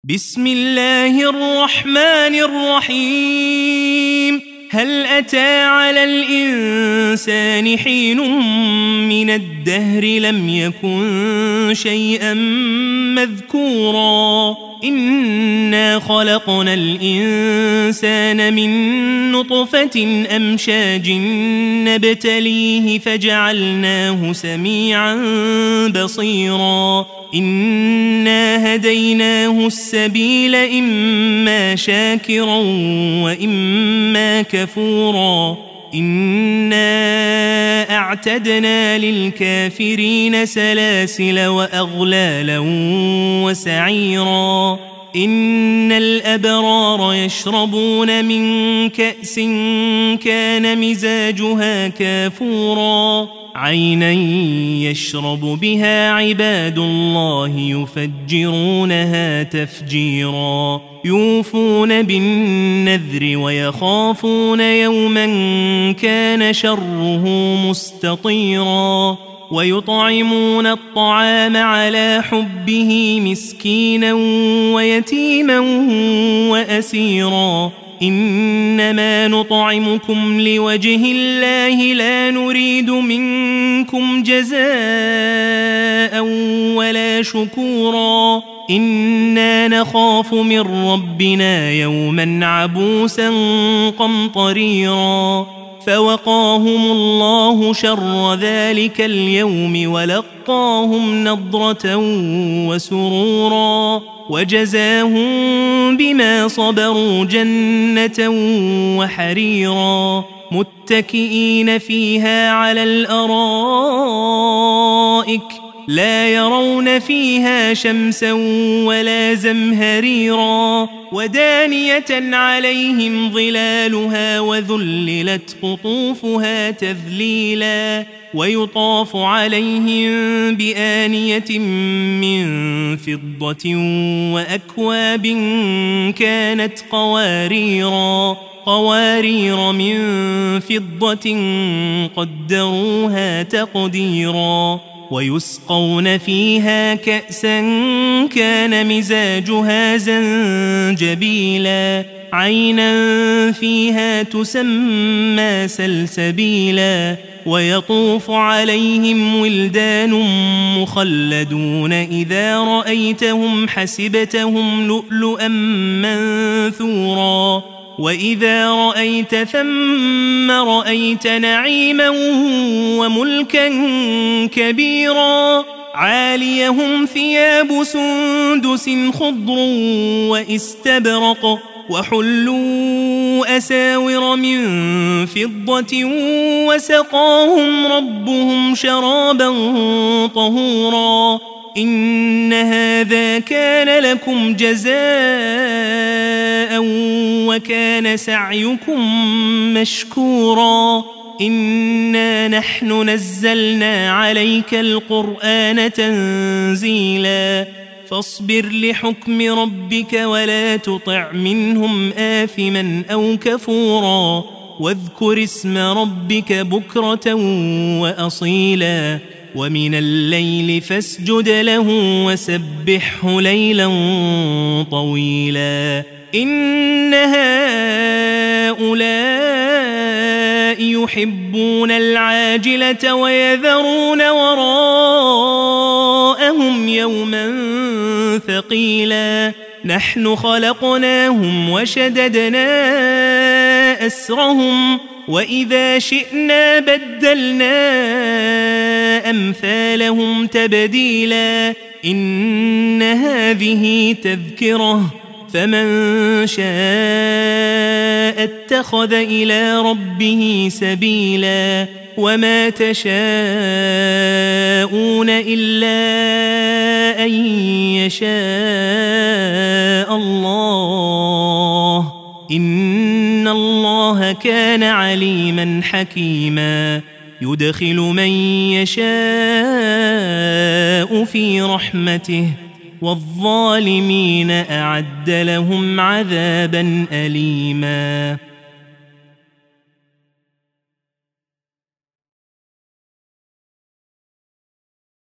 بسم الله الرحمن الرحيم. هل أتى على الإنسان حين من الدهر لم يكن شيئا مذكورا إنا خلقنا الإنسان من نطفة أمشاج نبتليه فجعلناه سميعا بصيرا إنا هديناه السبيل إما شاكرا وإما كفورا إنا أعتدنا للكافرين سلاسل وأغلالا وسعيرا إن الأبرار يشربون من كأس كان مزاجها كافورا عينا يشرب بها عباد الله يفجرونها تفجيرا يوفون بالنذر ويخافون يوما كان شره مستطيرا ويطعمون الطعام على حبه مسكينا ويتيما وأسيرا إنما نطعمكم لوجه الله لا نريد منكم جزاء ولا شكورا إنا نخاف من ربنا يوما عبوسا قمطريرا فوقاهم الله شر ذلك اليوم ولقاهم نضرة وسرورا وجزاهم بما صبروا جنة وحريرا متكئين فيها على الأرائك لا يرون فيها شمسا ولا زمهريرا ودانية عليهم ظلالها وذللت قطوفها تذليلا ويطاف عليهم بآنية من فضة وأكواب كانت قوارير من فضة قدروها تقديرا ويسقون فيها كأسا كان مزاجها زنجبيلا عينا فيها تسمى سلسبيلا ويطوف عليهم ولدان مخلدون إذا رأيتهم حسبتهم لؤلؤا منثورا وإذا رأيت ثم رأيت نعيما وملكا كبيرا عاليهم ثياب سندس خضر واستبرق وحلوا أساور من فضة وسقاهم ربهم شرابا طهورا إن هذا كان لكم جزاء وكان سعيكم مشكورا إنا نحن نزلنا عليك القرآن تنزيلا فاصبر لحكم ربك ولا تطع منهم آثما أو كفورا واذكر اسم ربك بكرة وأصيلا ومن الليل فاسجد له وسبحه ليلا طويلا إن هؤلاء يحبون العاجلة ويذرون وراءهم يوما ثقيلا نحن خلقناهم وشددنا أسرهم وإذا شئنا بدلنا أمثالهم تبديلا إن هذه تذكرة فمن شاء اتخذ إلى ربه سبيلا وما تشاءون إلا أن يشاء الله إن الله كان عليما حكيما يدخل من يشاء في رحمته والظالمين أعد لهم عذابا أليما